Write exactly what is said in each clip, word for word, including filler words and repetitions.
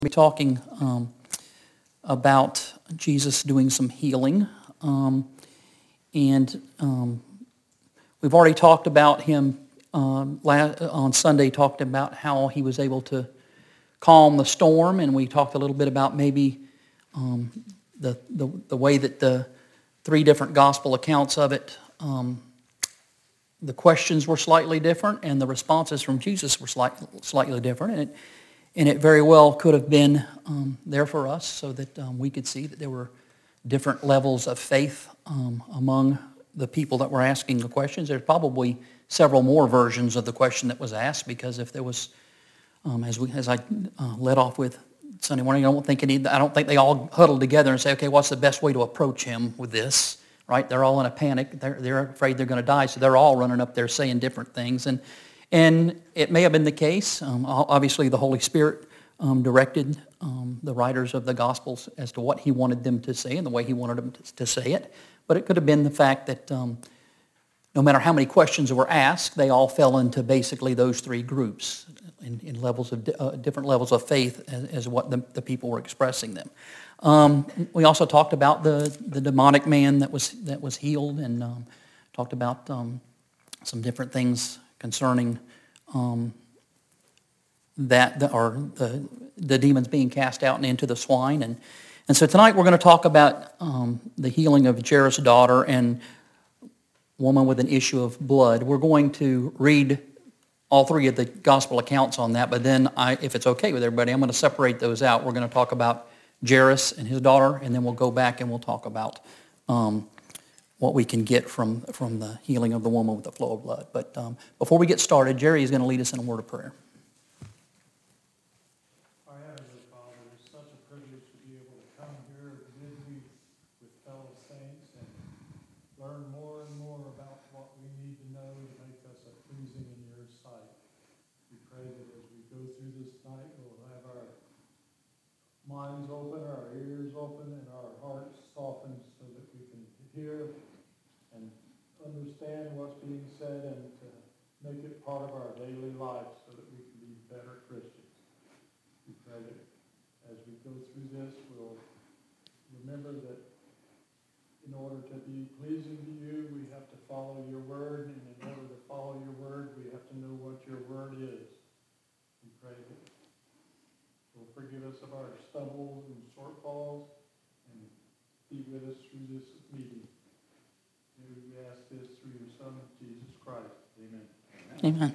We're talking um, about Jesus doing some healing. Um, and um, we've already talked about him um, last, on Sunday, talked about how he was able to calm the storm. And we talked a little bit about maybe um, the, the, the way that the three different gospel accounts of it, um, the questions were slightly different and the responses from Jesus were slight, slightly different. And it, And it very well could have been um, there for us so that um, we could see that there were different levels of faith um, among the people that were asking the questions. There's probably several more versions of the question that was asked, because if there was, um, as we as I uh, led off with Sunday morning, I don't think any, I don't think they all huddled together and say, okay, what's the best way to approach him with this? Right? They're all in a panic. They're they're afraid they're going to die, so they're all running up there saying different things. And And it may have been the case. Um, obviously, the Holy Spirit um, directed um, the writers of the Gospels as to what he wanted them to say and the way he wanted them to, to say it. But it could have been the fact that um, no matter how many questions were asked, they all fell into basically those three groups in, in levels of uh, different levels of faith as, as what the, the people were expressing them. Um, we also talked about the, the demonic man that was that was healed, and um, talked about um, some different things concerning um, that, the, or the, the demons being cast out and into the swine. And, and so tonight we're going to talk about um, the healing of Jairus' daughter and woman with an issue of blood. We're going to read all three of the gospel accounts on that, but then, I, if it's okay with everybody, I'm going to separate those out. We're going to talk about Jairus and his daughter, and then we'll go back and we'll talk about um, what we can get from, from the healing of the woman with the flow of blood. But um, before we get started, Jerry is going to lead us in a word of prayer. Our Heavenly Father, it's such a privilege to be able to come here midweek with fellow saints and learn more and more about what we need to know to make us a pleasing in your sight. We pray that as we go through this night, we'll have our minds open, our ears open, and our hearts softened so that we can hear and understand what's being said, and to make it part of our daily life so that we can be better Christians. We pray that as we go through this, we'll remember that in order to be pleasing to you, we have to follow your word, and in order to follow your word, we have to know what your word is. We pray that you'll forgive us of our stumbles and shortfalls, and be with us through this meeting. We ask this through your Son, Jesus Christ. Amen. Amen.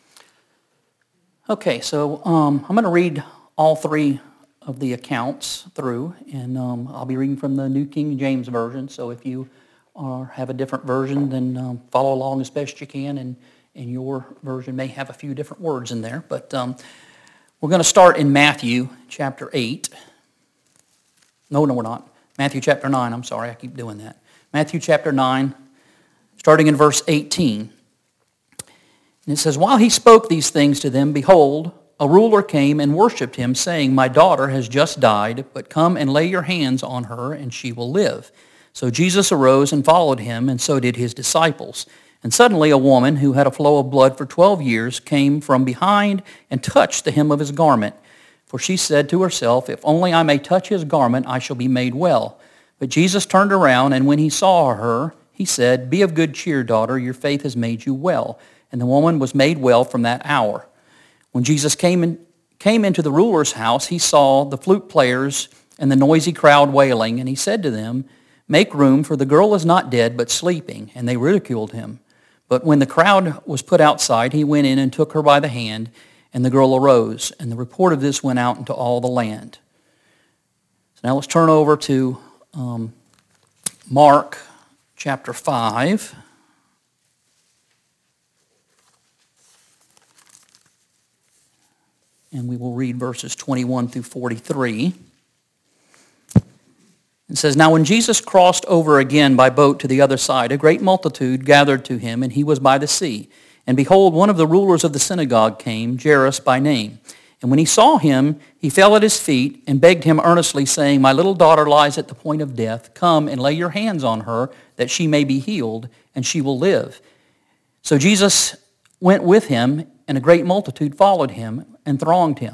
Okay, so um, I'm going to read all three of the accounts through, and um, I'll be reading from the New King James Version. So if you are, have a different version, then um, follow along as best you can, and, and your version may have a few different words in there. But um, we're going to start in Matthew chapter eight. No, no, we're not. Matthew chapter nine, I'm sorry, I keep doing that. Matthew chapter nine, starting in verse eighteen. And it says, "While he spoke these things to them, behold, a ruler came and worshipped him, saying, 'My daughter has just died, but come and lay your hands on her, and she will live.' So Jesus arose and followed him, and so did his disciples. And suddenly a woman who had a flow of blood for twelve years came from behind and touched the hem of his garment. For she said to herself, 'If only I may touch his garment, I shall be made well.' But Jesus turned around, and when he saw her, he said, 'Be of good cheer, daughter, your faith has made you well.' And the woman was made well from that hour. When Jesus came, in, came into the ruler's house, he saw the flute players and the noisy crowd wailing, and he said to them, 'Make room, for the girl is not dead, but sleeping.' And they ridiculed him. But when the crowd was put outside, he went in and took her by the hand, and the girl arose. And the report of this went out into all the land." So now let's turn over to um, Mark chapter five. And we will read verses twenty-one through forty-three. It says, "Now when Jesus crossed over again by boat to the other side, a great multitude gathered to him, and he was by the sea. And behold, one of the rulers of the synagogue came, Jairus by name. And when he saw him, he fell at his feet and begged him earnestly, saying, 'My little daughter lies at the point of death. Come and lay your hands on her, that she may be healed, and she will live.' So Jesus went with him, and a great multitude followed him and thronged him.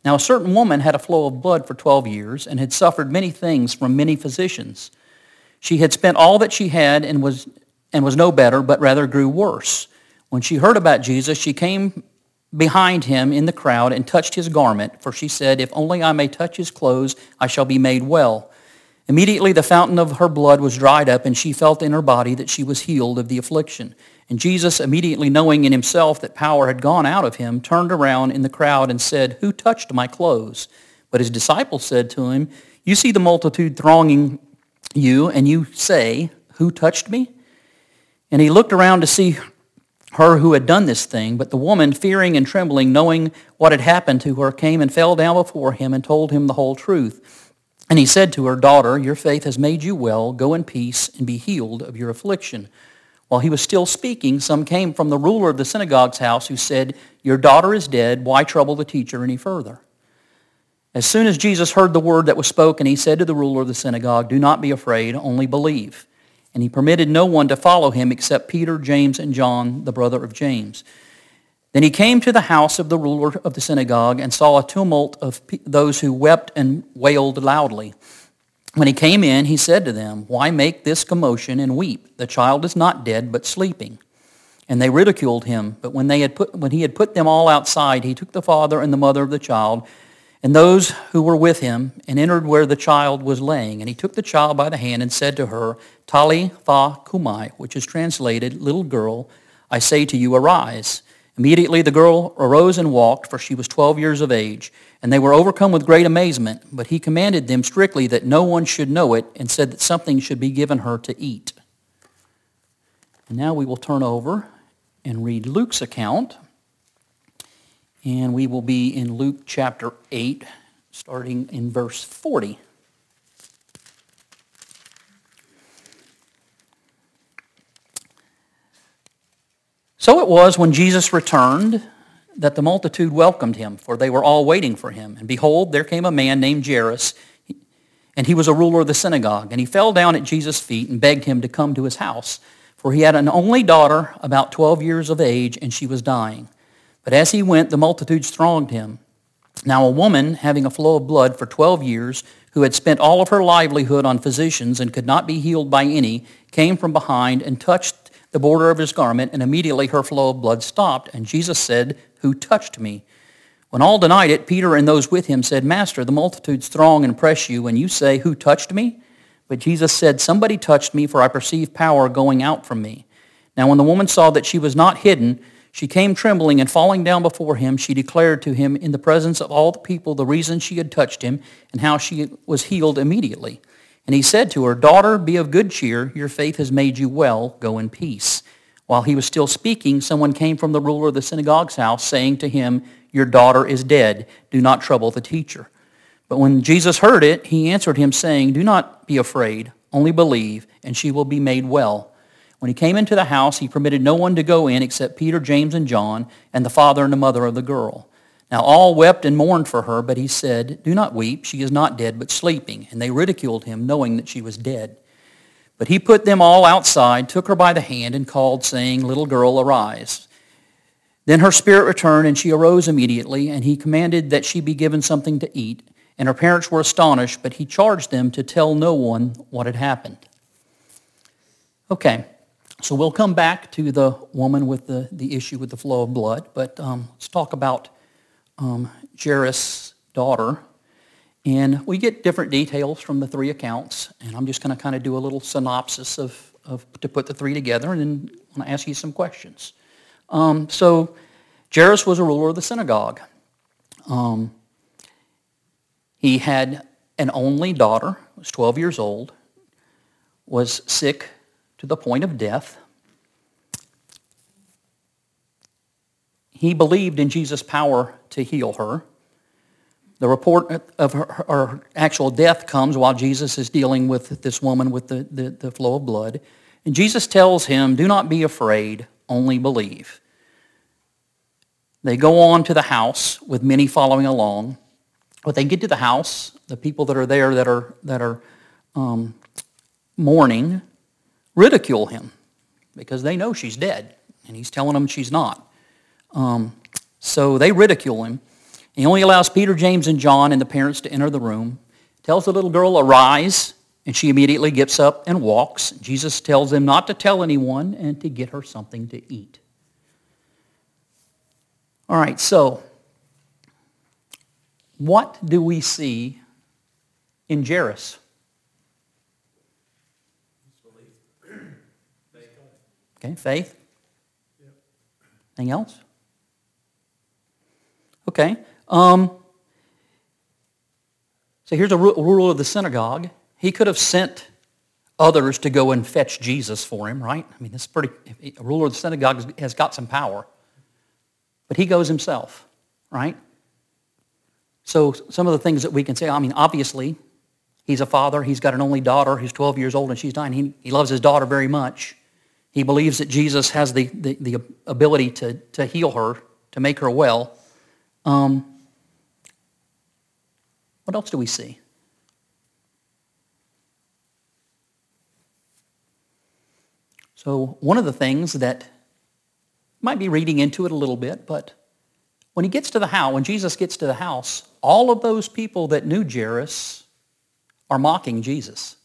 Now a certain woman had a flow of blood for twelve years and had suffered many things from many physicians. She had spent all that she had and was and was no better, but rather grew worse. When she heard about Jesus, she came behind him in the crowd and touched his garment, for she said, "If only I may touch his clothes, I shall be made well." Immediately the fountain of her blood was dried up, and she felt in her body that she was healed of the affliction. And Jesus, immediately knowing in himself that power had gone out of him, turned around in the crowd and said, "Who touched my clothes?" But his disciples said to him, "You see the multitude thronging you, and you say, 'Who touched me?'" And he looked around to see her who had done this thing. But the woman, fearing and trembling, knowing what had happened to her, came and fell down before him and told him the whole truth. And he said to her, "Daughter, your faith has made you well. Go in peace and be healed of your affliction." While he was still speaking, some came from the ruler of the synagogue's house who said, "Your daughter is dead. Why trouble the teacher any further?" As soon as Jesus heard the word that was spoken, he said to the ruler of the synagogue, "Do not be afraid, only believe." And he permitted no one to follow him except Peter, James, and John, the brother of James. Then he came to the house of the ruler of the synagogue and saw a tumult of those who wept and wailed loudly. When he came in, he said to them, "Why make this commotion and weep? The child is not dead, but sleeping." And they ridiculed him. But when they had put, when he had put them all outside, he took the father and the mother of the child and those who were with him, and entered where the child was laying. And he took the child by the hand and said to her, "Talitha cumi," which is translated, "Little girl, I say to you, arise." Immediately the girl arose and walked, for she was twelve years of age. And they were overcome with great amazement. But he commanded them strictly that no one should know it, and said that something should be given her to eat. And now we will turn over and read Luke's account. And we will be in Luke chapter eight, starting in verse forty. So it was when Jesus returned that the multitude welcomed him, for they were all waiting for him. And behold, there came a man named Jairus, and he was a ruler of the synagogue. And he fell down at Jesus' feet and begged him to come to his house, for he had an only daughter about twelve years of age, and she was dying. But as he went, the multitudes thronged him. Now a woman having a flow of blood for twelve years, who had spent all of her livelihood on physicians and could not be healed by any, came from behind and touched the border of his garment, and immediately her flow of blood stopped. And Jesus said, "Who touched me?" When all denied it, Peter and those with him said, "Master, the multitudes throng and press you, and you say, 'Who touched me?'" But Jesus said, "Somebody touched me, for I perceive power going out from me." Now when the woman saw that she was not hidden, she came trembling, and falling down before him, she declared to him in the presence of all the people the reason she had touched him, and how she was healed immediately. And he said to her, "Daughter, be of good cheer. Your faith has made you well. Go in peace." While he was still speaking, someone came from the ruler of the synagogue's house, saying to him, "Your daughter is dead. Do not trouble the teacher." But when Jesus heard it, he answered him, saying, "Do not be afraid, only believe, and she will be made well." When he came into the house, he permitted no one to go in except Peter, James, and John, and the father and the mother of the girl. Now all wept and mourned for her, but he said, "Do not weep. She is not dead, but sleeping." And they ridiculed him, knowing that she was dead. But he put them all outside, took her by the hand, and called, saying, "Little girl, arise." Then her spirit returned, and she arose immediately, and he commanded that she be given something to eat. And her parents were astonished, but he charged them to tell no one what had happened. Okay. So we'll come back to the woman with the, the issue with the flow of blood, but um, let's talk about um, Jairus' daughter. And we get different details from the three accounts, and I'm just going to kind of do a little synopsis of, of to put the three together, and then I'm going to ask you some questions. Um, so Jairus was a ruler of the synagogue. Um, he had an only daughter, was twelve years old, was sick to the point of death. He believed in Jesus' power to heal her. The report of her, her actual death comes while Jesus is dealing with this woman with the, the, the flow of blood. And Jesus tells him, "Do not be afraid, only believe." They go on to the house with many following along. When they get to the house, the people that are there that are, that are um, mourning ridicule him because they know she's dead, and he's telling them she's not. Um, so they ridicule him. He only allows Peter, James, and John and the parents to enter the room. Tells the little girl, arise, and she immediately gets up and walks. Jesus tells them not to tell anyone and to get her something to eat. All right, so what do we see in Jairus? Okay, faith. Anything else? Okay. Um, so here's a ruler of the synagogue. He could have sent others to go and fetch Jesus for him, right? I mean, it's pretty. A ruler of the synagogue has got some power, but he goes himself, right? So some of the things that we can say, I mean, obviously, he's a father. He's got an only daughter who's twelve years old and she's nine. He, he loves his daughter very much. He believes that Jesus has the, the, the ability to, to heal her, to make her well. Um, what else do we see? So one of the things that might be reading into it a little bit, but when he gets to the house, when Jesus gets to the house, all of those people that knew Jairus are mocking Jesus.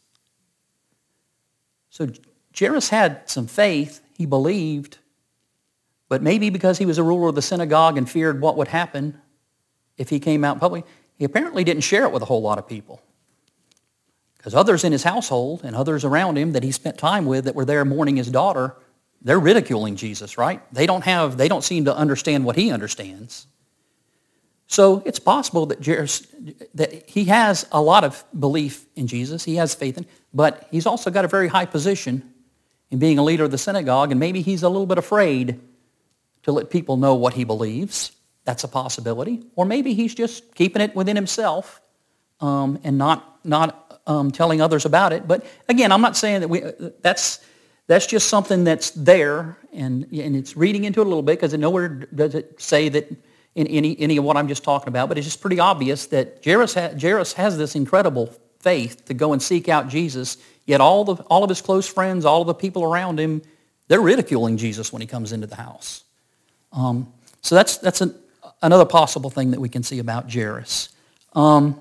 So Jairus had some faith, he believed, but maybe because he was a ruler of the synagogue and feared what would happen if he came out in public, he apparently didn't share it with a whole lot of people. Because others in his household and others around him that he spent time with that were there mourning his daughter, they're ridiculing Jesus, right? They don't have, they don't seem to understand what he understands. So it's possible that Jairus, that he has a lot of belief in Jesus, he has faith in, but he's also got a very high position in being a leader of the synagogue, and maybe he's a little bit afraid to let people know what he believes. That's a possibility. Or maybe he's just keeping it within himself um, and not not um, telling others about it. But again, I'm not saying that we that's that's just something that's there, and and it's reading into it a little bit because nowhere does it say that in any any of what I'm just talking about. But it's just pretty obvious that Jairus, ha, Jairus has this incredible faith to go and seek out Jesus. Yet all the all of his close friends, all of the people around him, they're ridiculing Jesus when he comes into the house. Um, so that's that's an, another possible thing that we can see about Jairus. Um,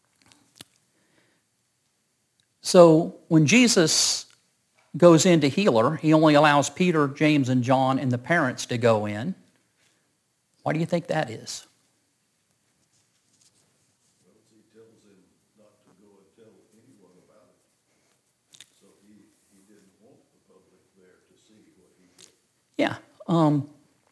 so when Jesus goes in to heal her, he only allows Peter, James, and John and the parents to go in. Why do you think that is? Well, he tells them not to go and tell anyone about it. So he, he didn't want the public there to see what he did. Yeah. Um,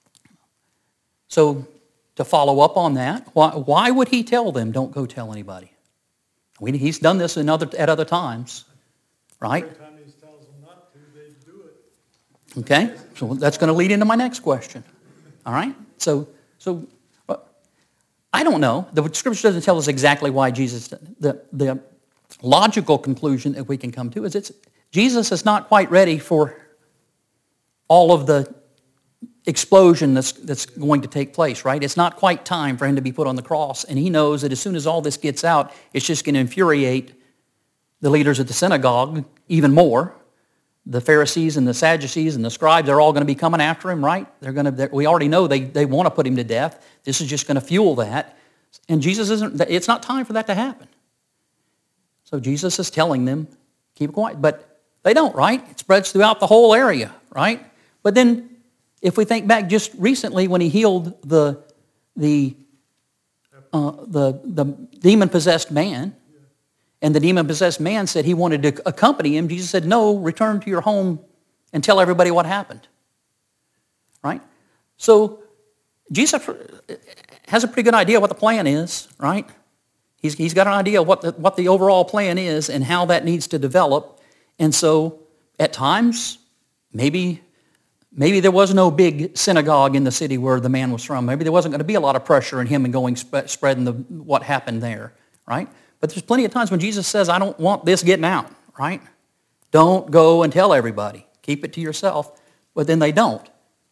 so to follow up on that, why, why would he tell them, don't go tell anybody? I mean, he's done this in other, at other times, right? Every time he tells them not to, they do it. Okay, so that's going to lead into my next question. All right, so so well, I don't know. The Scripture doesn't tell us exactly why Jesus. The the logical conclusion that we can come to is it's Jesus is not quite ready for all of the explosion that's that's going to take place. Right, it's not quite time for him to be put on the cross, and he knows that as soon as all this gets out, it's just going to infuriate the leaders of the synagogue even more. The Pharisees and the Sadducees and the scribes are all going to be coming after him, right? They're going to. We already know they, they want to put him to death. This is just going to fuel that. And Jesus isn't, it's not time for that to happen. So Jesus is telling them, keep it quiet. But they don't, right? It spreads throughout the whole area, right? But then if we think back just recently when he healed the, the, uh, the, the demon-possessed man, and the demon-possessed man said he wanted to accompany him. Jesus said, no, return to your home and tell everybody what happened. Right? So Jesus has a pretty good idea what the plan is, right? He's, he's got an idea of what the, what the overall plan is and how that needs to develop. And so at times, maybe, maybe there was no big synagogue in the city where the man was from. Maybe there wasn't going to be a lot of pressure in him and going sp- spreading the, what happened there, right? But there's plenty of times when Jesus says, I don't want this getting out, right? Don't go and tell everybody. Keep it to yourself. But then they don't.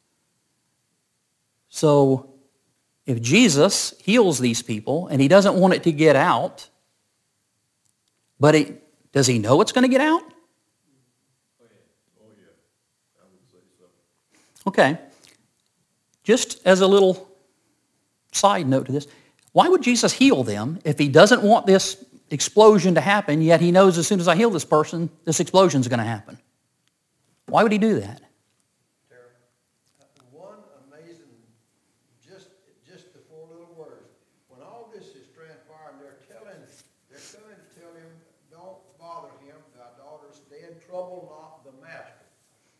So if Jesus heals these people and he doesn't want it to get out, but it, does he know it's going to get out? Oh, yeah. I would say so. Okay. Just as a little side note to this, Why would Jesus heal them if he doesn't want this explosion to happen, yet he knows as soon as I heal this person, this explosion is going to happen? Why would he do that? Terry, one amazing, just just the four little words. When all this is transpiring, they're telling, they're coming to tell him, don't bother him. Thy daughter's dead. Trouble not the master.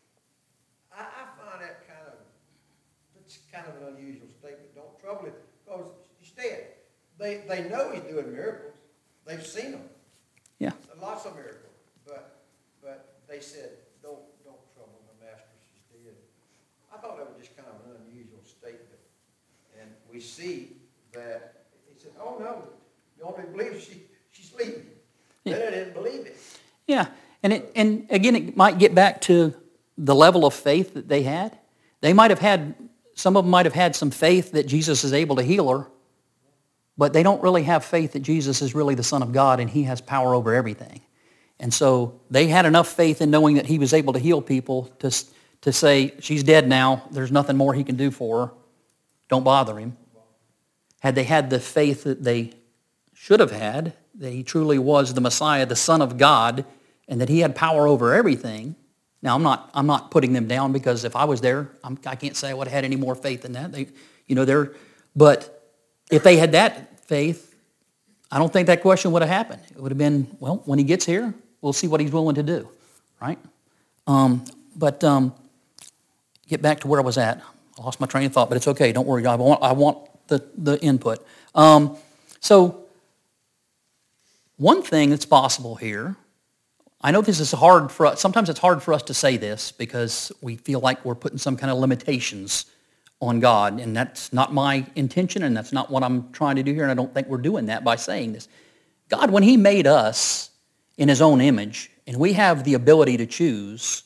I, I find that kind of, it's kind of an unusual statement. Don't trouble him because he's dead. They they know he's doing miracles. They've seen them. Yeah. Lots of miracles. But but they said, don't don't trouble the master, she's dead. I thought that was just kind of an unusual statement. And we see that he said, oh no, you only believe she she's sleeping. Yeah. Then I didn't believe it. Yeah, and it, and again, it might get back to the level of faith that they had. They might have had, some of them might have had some faith that Jesus is able to heal her, but they don't really have faith that Jesus is really the Son of God and he has power over everything. And so they had enough faith in knowing that he was able to heal people to, to say, she's dead now, there's nothing more he can do for her, don't bother him. Had they had the faith that they should have had, that he truly was the Messiah, the Son of God, and that he had power over everything. Now, I'm not I'm not putting them down because if I was there, I'm, I can't say I would have had any more faith than that. They, you know, they're, but if they had that faith, I don't think that question would have happened. It would have been, well, when he gets here, we'll see what he's willing to do, right? Um, but um, get back to where I was at. I lost my train of thought, but it's okay. Don't worry. I want I want the the input. Um, so. One thing that's possible here, I know this is hard for us, sometimes it's hard for us to say this because we feel like we're putting some kind of limitations on God, and that's not my intention, and that's not what I'm trying to do here, and I don't think we're doing that by saying this. God, when he made us in his own image, and we have the ability to choose,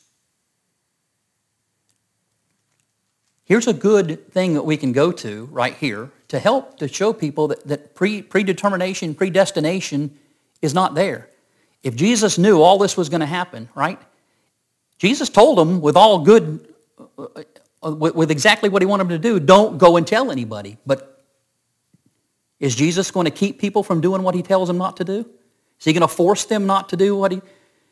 here's a good thing that we can go to right here to help to show people that, that pre, predetermination, predestination is not there. If Jesus knew all this was going to happen, right? Jesus told them with all good, uh, with, with exactly what he wanted them to do, don't go and tell anybody. But is Jesus going to keep people from doing what he tells them not to do? Is he going to force them not to do what he...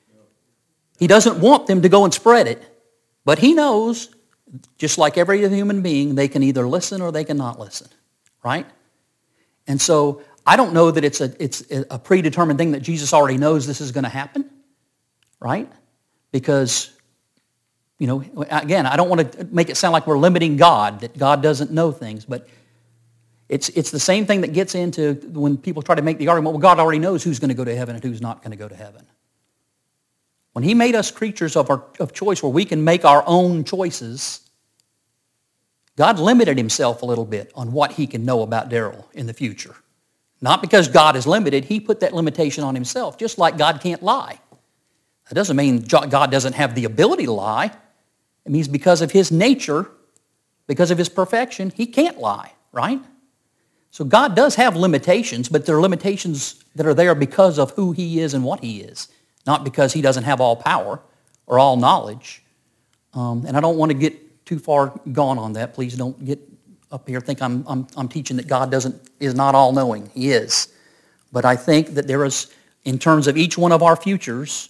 He doesn't want them to go and spread it. But he knows, just like every human being, they can either listen or they can not listen, right? And so I don't know that it's a it's a predetermined thing that Jesus already knows this is going to happen, right? Because, you know, again, I don't want to make it sound like we're limiting God, that God doesn't know things, but it's it's the same thing that gets into when people try to make the argument, well, God already knows who's going to go to heaven and who's not going to go to heaven. When he made us creatures of our of choice where we can make our own choices, God limited himself a little bit on what he can know about Daryl in the future. Not because God is limited, he put that limitation on himself, just like God can't lie. That doesn't mean God doesn't have the ability to lie. It means because of his nature, because of his perfection, he can't lie, right? So God does have limitations, but they're limitations that are there because of who he is and what he is, not because he doesn't have all power or all knowledge. Um, and I don't want to get too far gone on that. Please don't get up here think I'm, I'm, I'm teaching that God doesn't is not all-knowing. He is. But I think that there is, in terms of each one of our futures,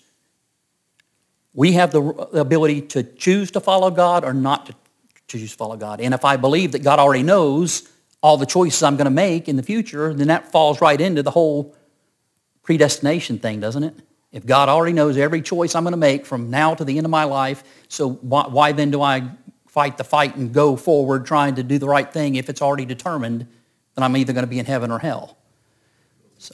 we have the ability to choose to follow God or not to choose to follow God. And if I believe that God already knows all the choices I'm going to make in the future, then that falls right into the whole predestination thing, doesn't it? If God already knows every choice I'm going to make from now to the end of my life, so why, why then do I fight the fight and go forward trying to do the right thing if it's already determined that I'm either going to be in heaven or hell? So,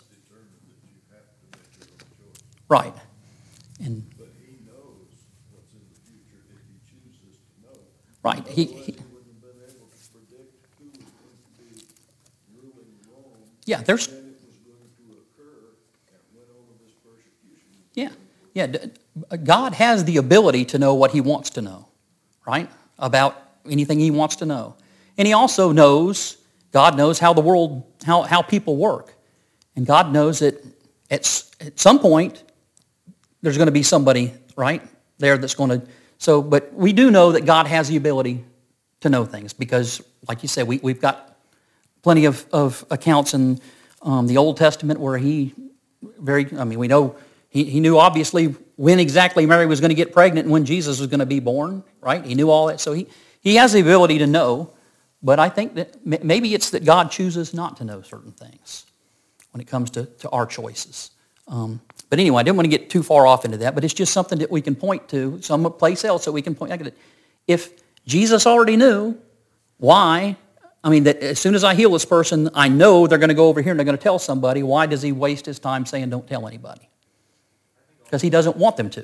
right. And, But he knows what's in the future if he chooses to know. right. He, Otherwise, he, he wouldn't have been able to predict who was going to be ruling Rome. yeah, there's... When it was going to occur and when all of this persecution. Yeah, yeah. d- God has the ability to know what he wants to know, right? About anything he wants to know. And he also knows, God knows how the world, how, how people work. And God knows that at, s- at some point, there's going to be somebody, right, there that's going to, so, but we do know that God has the ability to know things because, like you said, we, we've got plenty of, of accounts in um, the Old Testament where he very, I mean, we know he, he knew obviously when exactly Mary was going to get pregnant and when Jesus was going to be born, right? He knew all that. So he, he has the ability to know, but I think that maybe it's that God chooses not to know certain things when it comes to, to our choices. Um, but anyway, I didn't want to get too far off into that, but it's just something that we can point to, some place else that we can point at. If Jesus already knew, why? I mean, that as soon as I heal this person, I know they're going to go over here and they're going to tell somebody. Why does he waste his time saying don't tell anybody? Because he doesn't want them to.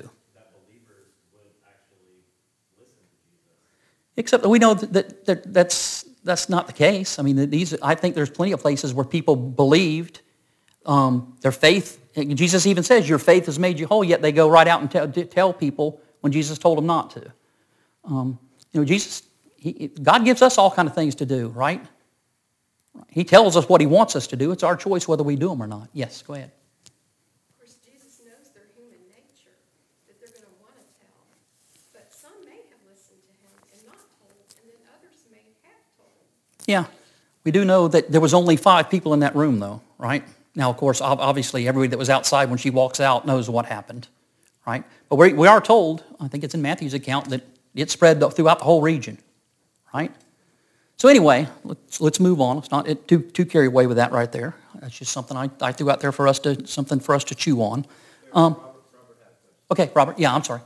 Except that we know that, that, that that's, that's not the case. I mean, that these, I think there's plenty of places where people believed um, their faith. Jesus even says, your faith has made you whole, yet they go right out and tell, tell people when Jesus told them not to. Um, you know, Jesus, he, God gives us all kind of things to do, right? He tells us what he wants us to do. It's our choice whether we do them or not. Yes, go ahead. Of course, Jesus knows their human nature, that they're going to want to tell. But some may have listened to him and not told, and then others may have told. Yeah, we do know that there was only five people in that room, though, right? Now, of course, obviously, everybody that was outside when she walks out knows what happened, right? But we we are told, I think it's in Matthew's account, that it spread throughout the whole region, right? So anyway, let's let's move on. Let's not too too carry away with that right there. That's just something I, I threw out there for us to something for us to chew on. Um, okay, Robert. Yeah, I'm sorry.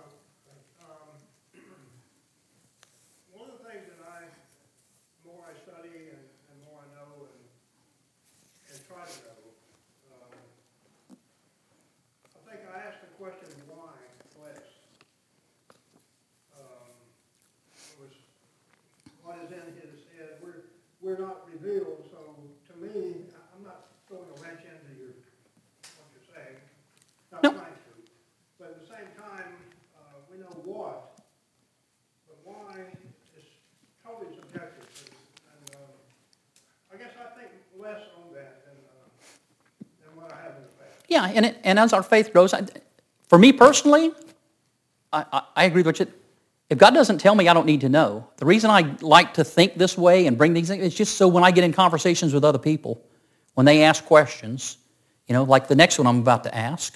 One of the things that I, the more I study and the more I know and, and try to know, um, I think I asked the question why less. Um, it was what is in his head. We're we're not revealed, so to me, I'm not throwing a wrench into your what you're saying. Not No. trying to, but at the same time, uh, we know what. But why is totally subjective, and, and uh, I guess I think less on that than, uh, than what I have in the past. Yeah, and it, and as our faith grows, I, for me personally, I, I, I agree with you. If God doesn't tell me, I don't need to know. The reason I like to think this way and bring these things, it's just so when I get in conversations with other people, when they ask questions, you know, like the next one I'm about to ask,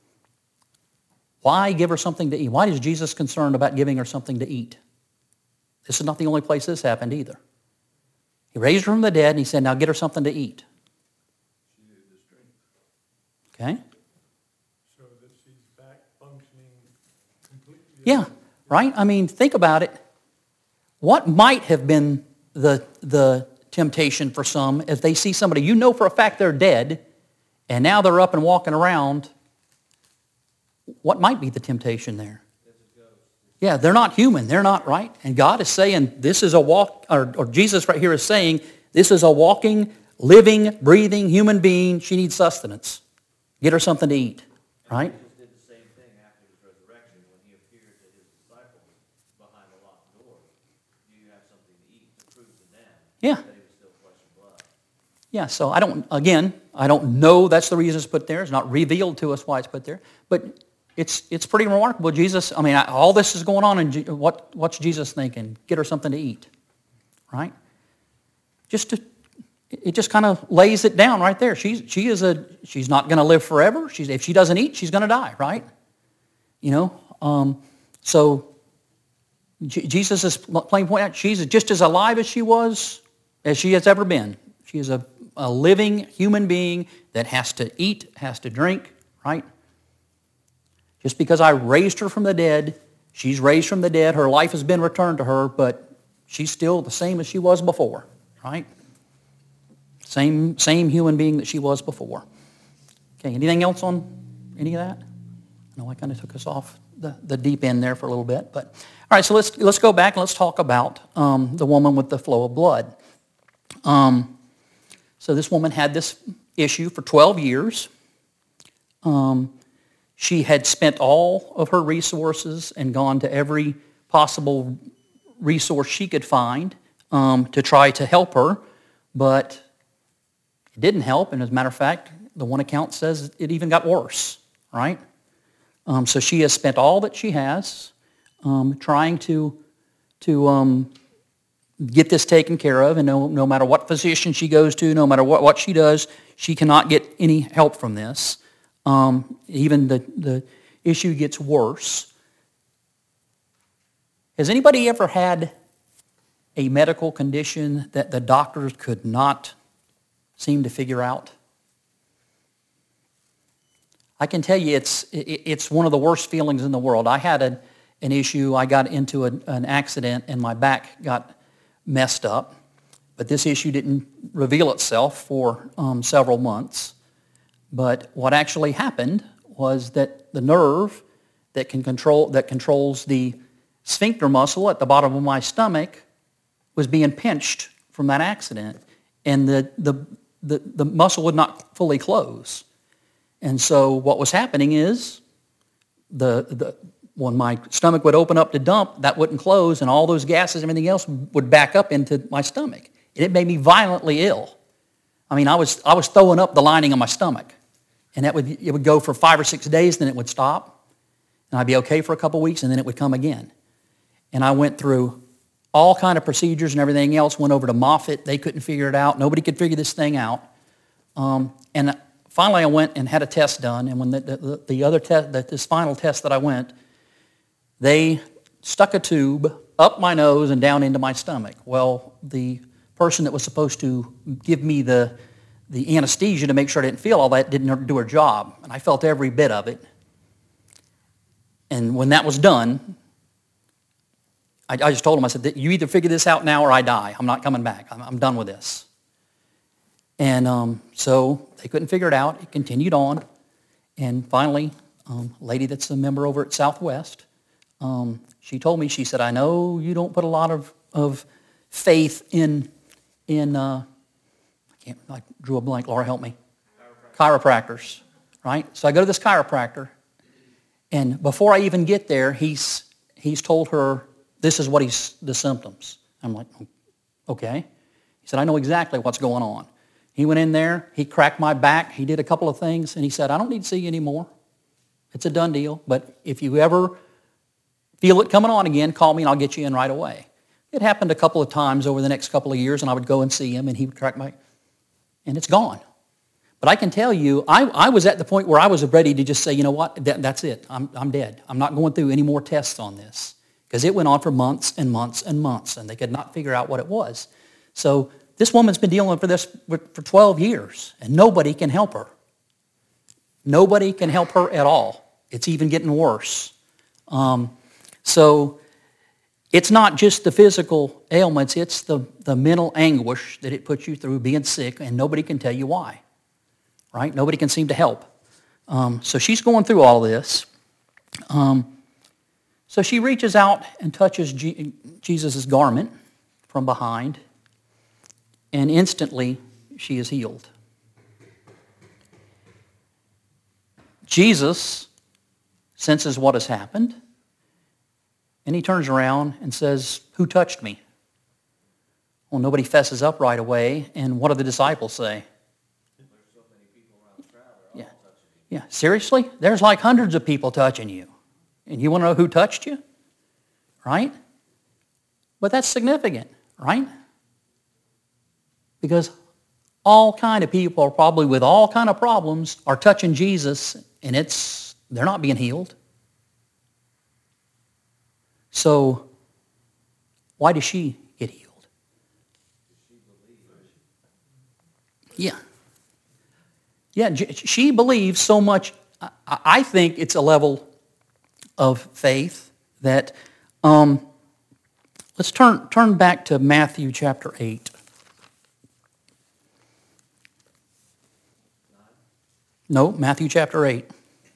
why give her something to eat? Why is Jesus concerned about giving her something to eat? This is not the only place this happened either. He raised her from the dead and he said, now get her something to eat. She needed the strength. Okay? So that she's back functioning completely. Yeah, right? I mean, think about it. What might have been the, the temptation for some if they see somebody, you know for a fact they're dead, and now they're up and walking around? What might be the temptation there? Yeah, they're not human. They're not, right? And God is saying this is a walk, or, or Jesus right here is saying this is a walking, living, breathing human being. She needs sustenance. Get her something to eat, right? Jesus did the same thing after his resurrection when he appeared to his disciples behind the locked door. Do you have something to eat to prove to them Yeah. that he was still flesh and blood? Yeah, so I don't, again, I don't know that's the reason it's put there. It's not revealed to us why it's put there. But it's it's pretty remarkable. Jesus, I mean, all this is going on, and what what's Jesus thinking? Get her something to eat, right? Just to, it just kind of lays it down right there. She's she is a she's not going to live forever. She's if she doesn't eat, she's going to die, right? You know, um, so J- Jesus is plain point out. She's just as alive as she was, as she has ever been. She is a, a living human being that has to eat, has to drink, right? Just because I raised her from the dead, she's raised from the dead, her life has been returned to her, but she's still the same as she was before, right? Same, same human being that she was before. Okay, anything else on any of that? I know I kind of took us off the, the deep end there for a little bit, but all right, so let's let's go back and let's talk about um, the woman with the flow of blood. Um, so this woman had this issue for twelve years. Um, She had spent all of her resources and gone to every possible resource she could find um, to try to help her, but it didn't help. And as a matter of fact, the one account says it even got worse, right? Um, so she has spent all that she has um, trying to, to um, get this taken care of, and no, no matter what physician she goes to, no matter what, what she does, she cannot get any help from this. Um, even the, the issue gets worse. Has anybody ever had a medical condition that the doctors could not seem to figure out? I can tell you it's, it's one of the worst feelings in the world. I had a, an issue. I got into a, an accident and my back got messed up. But this issue didn't reveal itself for um, several months. But what actually happened was that the nerve that can control that controls the sphincter muscle at the bottom of my stomach was being pinched from that accident, and the the the, the muscle would not fully close. And so what was happening is the the when my stomach would open up to dump, that wouldn't close, and all those gases and everything else would back up into my stomach. And it made me violently ill. I mean, I was I was throwing up the lining of my stomach. And that would it would go for five or six days, then it would stop. And I'd be okay for a couple weeks, and then it would come again. And I went through all kind of procedures and everything else, went over to Moffitt. They couldn't figure it out. Nobody could figure this thing out. Um, and finally I went and had a test done. And when the, the, the other test, this final test that I went, they stuck a tube up my nose and down into my stomach. Well, the person that was supposed to give me the, the anesthesia to make sure I didn't feel all that didn't do her job. And I felt every bit of it. And when that was done, I, I just told him, I said, you either figure this out now or I die. I'm not coming back. I'm, I'm done with this. And um, so they couldn't figure it out. It continued on. And finally, um, a lady that's a member over at Southwest, um, she told me, she said, I know you don't put a lot of, of faith in, in uh, I can't, I drew a blank, Laura, help me. Chiropractors, right? So I go to this chiropractor, and before I even get there, he's he's told her, this is what he's, the symptoms. I'm like, okay. He said, I know exactly what's going on. He went in there, he cracked my back, he did a couple of things, and he said, I don't need to see you anymore. It's a done deal, but if you ever feel it coming on again, call me and I'll get you in right away. It happened a couple of times over the next couple of years, and I would go and see him, and he would crack my, and it's gone. But I can tell you, I, I was at the point where I was ready to just say, you know what, that, that's it. I'm, I'm dead. I'm not going through any more tests on this. Because it went on for months and months and months, and they could not figure out what it was. So this woman's been dealing with this for twelve years, and nobody can help her. Nobody can help her at all. It's even getting worse. Um, so it's not just the physical ailments, it's the, the mental anguish that it puts you through being sick, and nobody can tell you why. Right? Nobody can seem to help. Um, so she's going through all this. Um, so she reaches out and touches G- Jesus' garment from behind, and instantly she is healed. Jesus senses what has happened, and he turns around and says, who touched me? Well, nobody fesses up right away, and what do the disciples say? Yeah, yeah. Seriously? There's like hundreds of people touching you. And you want to know who touched you? Right? But that's significant, right? Because all kind of people, probably with all kind of problems, are touching Jesus, and it's they're not being healed. So why does she get healed? Yeah. Yeah, she believes so much. I think it's a level of faith that, um, let's turn, turn back to Matthew chapter eight. No, Matthew chapter eight.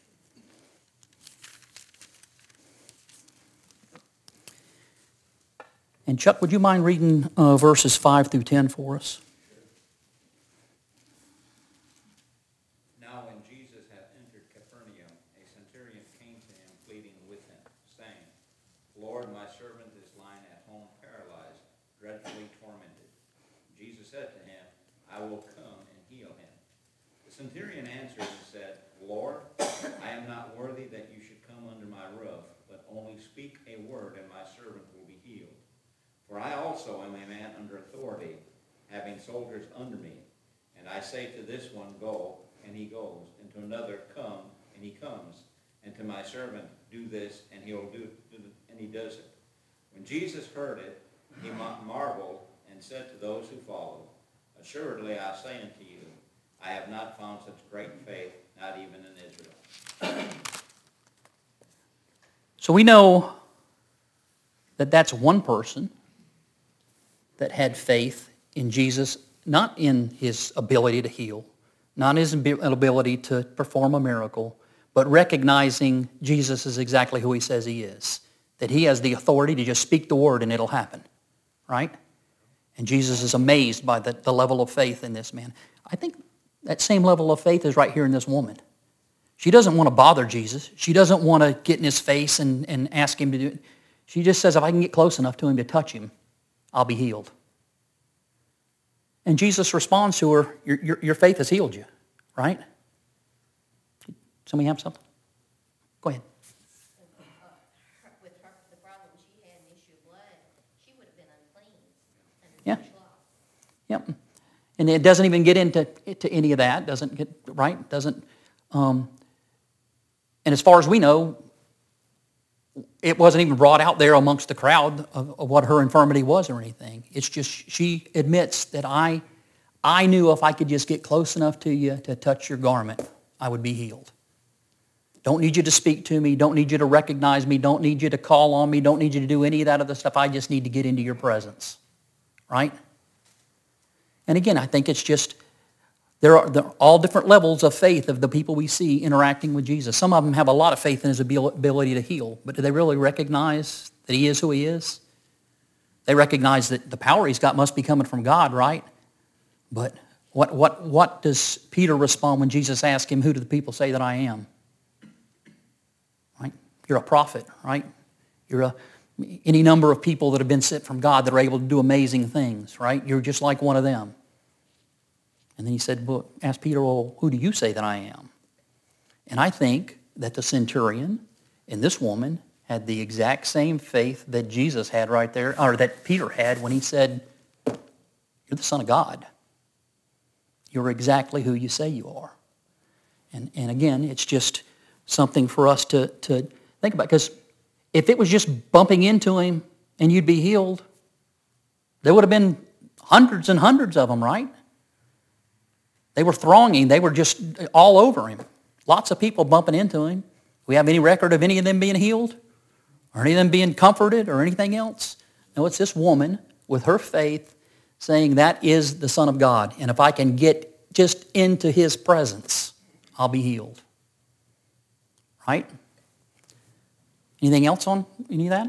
And Chuck, would you mind reading uh, verses five through ten for us? Now when Jesus had entered Capernaum, a centurion came to him, pleading with him, saying, Lord, my servant is lying at home paralyzed, dreadfully tormented. Jesus said to him, I will come and heal him. The centurion answered and said, Lord, I am not worthy that you should come under my roof, but only speak a word, and my servant will be healed. For I also am a man under authority, having soldiers under me. And I say to this one, Go, and he goes, and to another, Come, and he comes, and to my servant, Do this, and he'll do it, and he does it. When Jesus heard it, he marveled, and said to those who followed, Assuredly I say unto you, I have not found such great faith, not even in Israel. So we know that that's one person that had faith in Jesus, not in his ability to heal, not in his ability to perform a miracle, but recognizing Jesus is exactly who he says he is. That he has the authority to just speak the word and it'll happen, right? And Jesus is amazed by the, the level of faith in this man. I think that same level of faith is right here in this woman. She doesn't want to bother Jesus. She doesn't want to get in his face and, and ask him to do it. She just says, if I can get close enough to him to touch him, I'll be healed. And Jesus responds to her, your, your, your faith has healed you, right? Somebody have something? Go ahead. With her, the problem she had, an issue of blood, she would have been unclean under Yeah. Jewish law. Yep. And it doesn't even get into to any of that. Doesn't get right. Doesn't. Um, and as far as we know, it wasn't even brought out there amongst the crowd of, of what her infirmity was or anything. It's just she admits that I, I knew if I could just get close enough to you to touch your garment, I would be healed. Don't need you to speak to me. Don't need you to recognize me. Don't need you to call on me. Don't need you to do any of that other stuff. I just need to get into your presence, right? And again, I think it's just, there are, there are all different levels of faith of the people we see interacting with Jesus. Some of them have a lot of faith in his ability to heal, but do they really recognize that he is who he is? They recognize that the power he's got must be coming from God, right? But what, what, what does Peter respond when Jesus asks him, who do the people say that I am? Right? You're a prophet, right? You're a, any number of people that have been sent from God that are able to do amazing things, right? You're just like one of them. And then he said, well, ask Peter, well, who do you say that I am? And I think that the centurion and this woman had the exact same faith that Jesus had right there, or that Peter had when he said, you're the Son of God. You're exactly who you say you are. And, and again, it's just something for us to, to think about. Because if it was just bumping into him and you'd be healed, there would have been hundreds and hundreds of them, right? They were thronging. They were just all over him. Lots of people bumping into him. Do we have any record of any of them being healed? Or any of them being comforted or anything else? No, it's this woman with her faith saying that is the Son of God. And if I can get just into his presence, I'll be healed. Right? Anything else on any of that?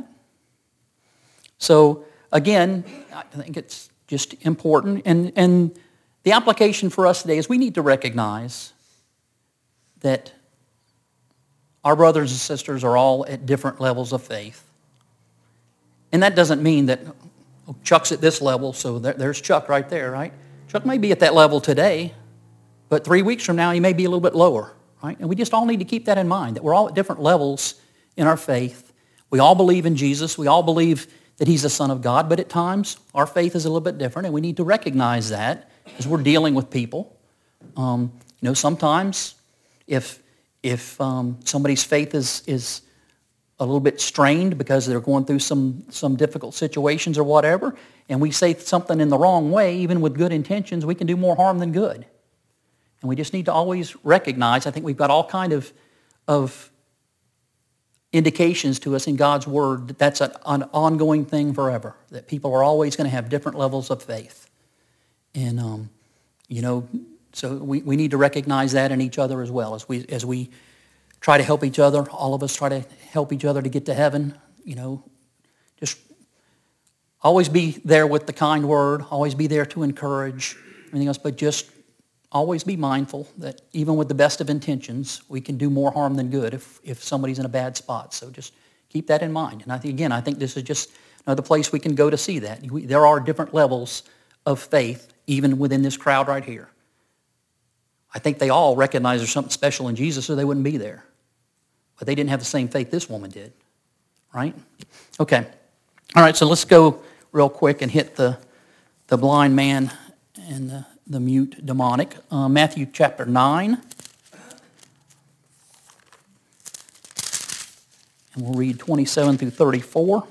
So, again, I think it's just important. And, and the application for us today is we need to recognize that our brothers and sisters are all at different levels of faith. And that doesn't mean that oh, Chuck's at this level, so there, there's Chuck right there, right? Chuck may be at that level today, but three weeks from now he may be a little bit lower, right? And we just all need to keep that in mind, that we're all at different levels in our faith. We all believe in Jesus. We all believe that he's the Son of God, but at times our faith is a little bit different, and we need to recognize that as we're dealing with people. Um, you know, sometimes if if um, somebody's faith is is a little bit strained because they're going through some some difficult situations or whatever, and we say something in the wrong way, even with good intentions, we can do more harm than good. And we just need to always recognize, I think we've got all kind of of indications to us in God's Word that that's an, an ongoing thing forever, that people are always going to have different levels of faith. And, um, you know, so we, we need to recognize that in each other as well. As we as we try to help each other, all of us try to help each other to get to heaven, you know, just always be there with the kind word, always be there to encourage, everything else, but just always be mindful that even with the best of intentions, we can do more harm than good if, if somebody's in a bad spot. So just keep that in mind. And I think, again, I think this is just another place we can go to see that. We, there are different levels of faith even within this crowd right here. I think they all recognize there's something special in Jesus or they wouldn't be there. But they didn't have the same faith this woman did, right? Okay. All right, so let's go real quick and hit the, the blind man and the, the mute demonic. Uh, Matthew chapter nine. And we'll read twenty-seven through thirty-four.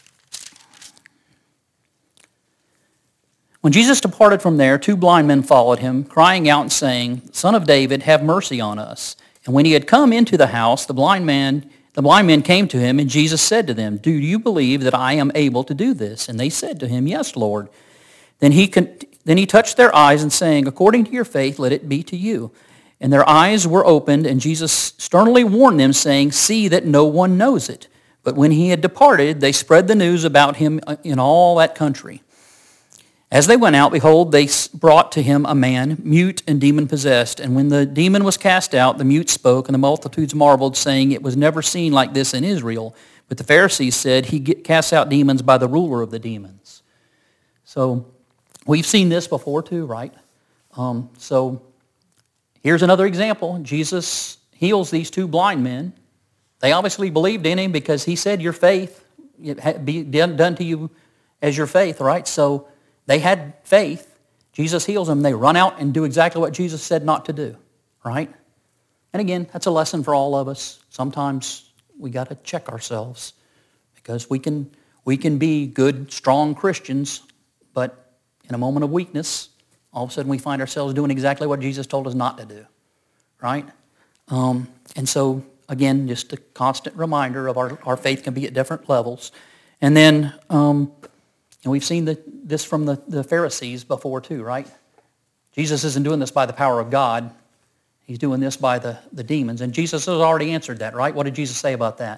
When Jesus departed from there, two blind men followed him, crying out and saying, Son of David, have mercy on us. And when he had come into the house, the blind man, the blind men came to him, and Jesus said to them, Do you believe that I am able to do this? And they said to him, Yes, Lord. Then he, con- then he touched their eyes and saying, According to your faith, let it be to you. And their eyes were opened, and Jesus sternly warned them, saying, See that no one knows it. But when he had departed, they spread the news about him in all that country. As they went out, behold, they brought to him a man, mute and demon-possessed. And when the demon was cast out, the mute spoke, and the multitudes marveled, saying, It was never seen like this in Israel. But the Pharisees said, He casts out demons by the ruler of the demons. So we've seen this before too, right? Um, so here's another example. Jesus heals these two blind men. They obviously believed in him because he said, Your faith, it be done to you as your faith, right? So they had faith. Jesus heals them. They run out and do exactly what Jesus said not to do, right? And again, that's a lesson for all of us. Sometimes we got to check ourselves because we can we can be good, strong Christians, but in a moment of weakness, all of a sudden we find ourselves doing exactly what Jesus told us not to do, right? Um, and so, again, just a constant reminder of our, our faith can be at different levels. And then... Um, And we've seen the, this from the, the Pharisees before too, right? Jesus isn't doing this by the power of God. He's doing this by the, the demons. And Jesus has already answered that, right? What did Jesus say about that?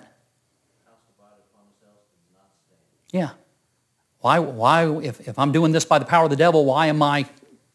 Yeah. Why, why if, if I'm doing this by the power of the devil, why am I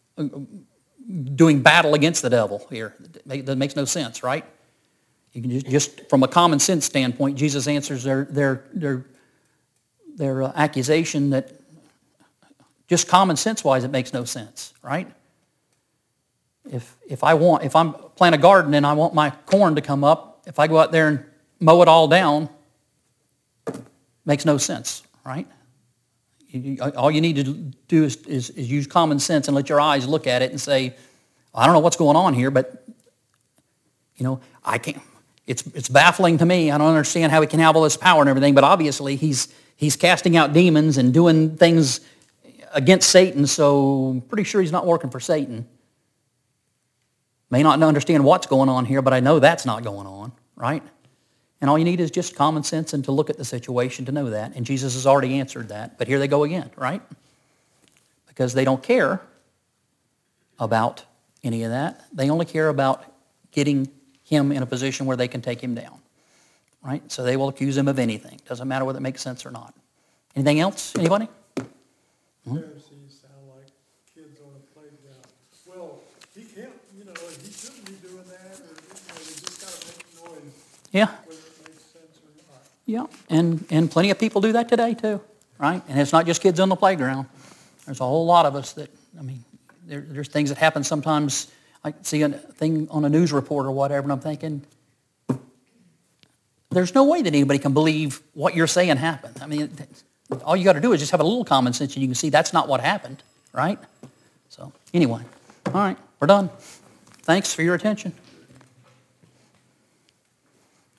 doing battle against the devil here? That makes no sense, right? You can just, just from a common sense standpoint, Jesus answers their, their, their, their uh, accusation that just common sense-wise, it makes no sense, right? If if I want, if I'm plant a garden and I want my corn to come up, if I go out there and mow it all down, makes no sense, right? You, all you need to do is, is, is use common sense and let your eyes look at it and say, I don't know what's going on here, but you know, I can't. It's it's baffling to me. I don't understand how he can have all this power and everything, but obviously he's he's casting out demons and doing things against Satan, so I'm pretty sure he's not working for Satan. May not understand what's going on here, but I know that's not going on, right? And all you need is just common sense and to look at the situation to know that. And Jesus has already answered that. But here they go again, right? Because they don't care about any of that. They only care about getting him in a position where they can take him down, right? So they will accuse him of anything. Doesn't matter whether it makes sense or not. Anything else? Anybody? Pharisees sound like kids on a playground. Well, he can't, you know, he shouldn't be doing that, or, you know, they just gotta make noise. Yeah. Whether it makes sense or not. Yeah, and, and plenty of people do that today too, right? And it's not just kids on the playground. There's a whole lot of us that, I mean, there, there's things that happen sometimes. I see a thing on a news report or whatever, and I'm thinking, there's no way that anybody can believe what you're saying happened. I mean, all you got to do is just have a little common sense and you can see that's not what happened, right? So anyway, all right, we're done. Thanks for your attention.